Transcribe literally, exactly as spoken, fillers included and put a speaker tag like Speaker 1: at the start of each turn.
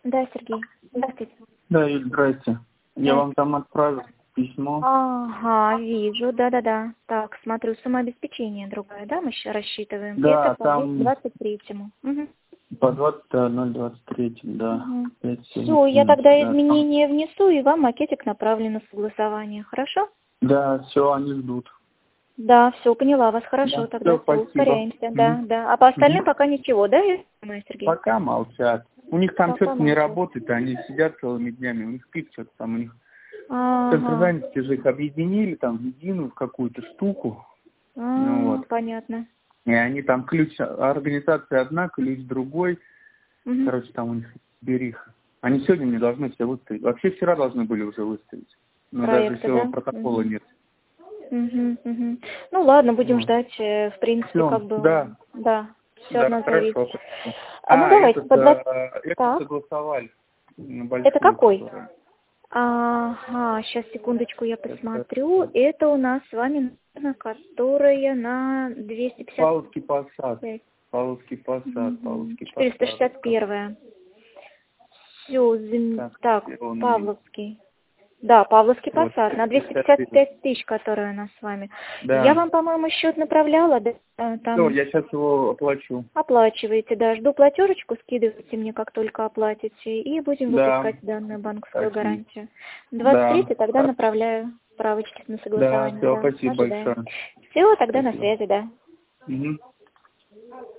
Speaker 1: Да, Сергей. Здравствуйте.
Speaker 2: Да, Юль, здрасте. Я
Speaker 1: Да.
Speaker 2: вам там отправил письмо.
Speaker 1: Ага, вижу, да-да-да. Так, смотрю, самообеспечение другое, да, мы еще рассчитываем.
Speaker 2: Да,
Speaker 1: Это по
Speaker 2: там
Speaker 1: двадцать третьему. Угу.
Speaker 2: по двадцать ноль двадцать три, да.
Speaker 1: Угу.
Speaker 2: пять
Speaker 1: Все,
Speaker 2: семьдесят
Speaker 1: я
Speaker 2: семь,
Speaker 1: тогда
Speaker 2: да. Там-
Speaker 1: изменения внесу, и вам макетик направлю на согласование. Хорошо?
Speaker 2: Да, все, они ждут.
Speaker 1: Да, все, поняла вас. Хорошо,
Speaker 2: Да.
Speaker 1: тогда
Speaker 2: Все,
Speaker 1: все,
Speaker 2: спасибо.
Speaker 1: ускоряемся. Да,
Speaker 2: Мгм.
Speaker 1: да. А по остальным
Speaker 2: Мгм.
Speaker 1: пока ничего, да, я понимаю, Сергей?
Speaker 2: Пока молчат. У них там
Speaker 1: Пока
Speaker 2: что-то не
Speaker 1: молчат.
Speaker 2: работает, они сидят целыми днями, у них спит что-то там, у них центр
Speaker 1: Ага.
Speaker 2: занятости же их объединили там в единую в какую-то штуку. Ну
Speaker 1: А,
Speaker 2: вот.
Speaker 1: понятно.
Speaker 2: И они там ключ, организация одна, ключ другой.
Speaker 1: Угу.
Speaker 2: Короче, там у них бериха. Они сегодня не должны все выставить. Вообще вчера должны были уже выставить. Но даже
Speaker 1: Проекты,
Speaker 2: еще
Speaker 1: да?
Speaker 2: протокола
Speaker 1: Угу.
Speaker 2: нет.
Speaker 1: Угу, угу. Ну ладно, будем
Speaker 2: Вот.
Speaker 1: ждать. э, В принципе,
Speaker 2: Все,
Speaker 1: как бы,
Speaker 2: да.
Speaker 1: да, все от
Speaker 2: Да,
Speaker 1: нас зависит.
Speaker 2: хорошо. Хорошо.
Speaker 1: А ну
Speaker 2: А,
Speaker 1: давайте
Speaker 2: этот,
Speaker 1: по двадцать.
Speaker 2: э, это
Speaker 1: Так,
Speaker 2: согласовали. На
Speaker 1: это
Speaker 2: большую,
Speaker 1: какой?
Speaker 2: которую.
Speaker 1: Ага, сейчас секундочку я
Speaker 2: Это
Speaker 1: посмотрю. Это у нас с вами, наверное, которая на двести пятьдесят
Speaker 2: Павловский посад.
Speaker 1: пять.
Speaker 2: Павловский посад,
Speaker 1: Угу.
Speaker 2: Павловский
Speaker 1: четыреста
Speaker 2: посад.
Speaker 1: шестьдесят первая. Все,
Speaker 2: Так,
Speaker 1: так,
Speaker 2: где он у меня?
Speaker 1: Павловский. Да, Павловский
Speaker 2: Вот,
Speaker 1: посад на двести
Speaker 2: пятьдесят
Speaker 1: пятьдесят
Speaker 2: девять.
Speaker 1: пять тысяч, которая у нас с вами. Я
Speaker 2: Да.
Speaker 1: вам, по-моему, счет направляла, да, э,
Speaker 2: Все,
Speaker 1: там
Speaker 2: я сейчас его оплачу.
Speaker 1: оплачиваете, да, жду платежечку, скидывайте мне, как только оплатите, и будем
Speaker 2: Да.
Speaker 1: выпускать данную банковскую
Speaker 2: Спасибо.
Speaker 1: гарантию. двадцать
Speaker 2: Да.
Speaker 1: третье тогда направляю справочки на
Speaker 2: Да,
Speaker 1: согласование,
Speaker 2: все,
Speaker 1: да,
Speaker 2: спасибо
Speaker 1: ожидаем.
Speaker 2: большое.
Speaker 1: Все, тогда на
Speaker 2: Спасибо.
Speaker 1: связи, да.
Speaker 2: Угу.